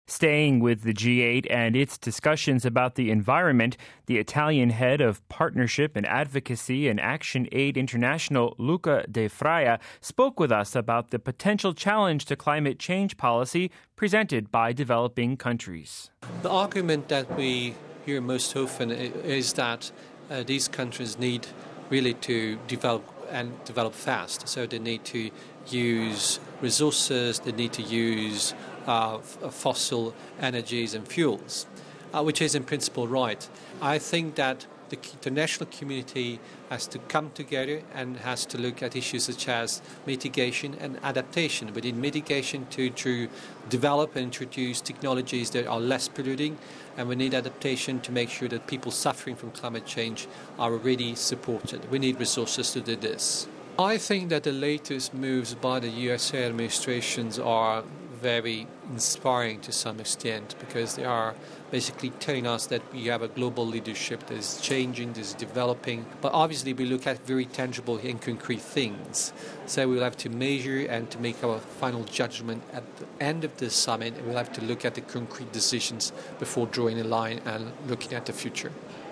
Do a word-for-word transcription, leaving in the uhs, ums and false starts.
Staying with the G eight and its discussions about the environment, the Italian head of Partnership and Advocacy and Action Aid International, Luca De Fraia, spoke with us about the potential challenge to climate change policy presented by developing countries. The argument that we hear most often is that uh, these countries need really to develop and develop fast. So they need to use resources, they need to use uh, fossil energies and fuels, uh, which is in principle right. I think that the international community has to come together and has to look at issues such as mitigation and adaptation. Within mitigation to, to develop and introduce technologies that are less polluting, and we need adaptation to make sure that people suffering from climate change are already supported. We need resources to do this. I think that the latest moves by the U S A administrations are very inspiring to some extent, because they are basically telling us that we have a global leadership that is changing, that is developing. But obviously we look at very tangible and concrete things. So we'll have to measure and to make our final judgment at the end of this summit. We'll have to look at the concrete decisions before drawing a line and looking at the future.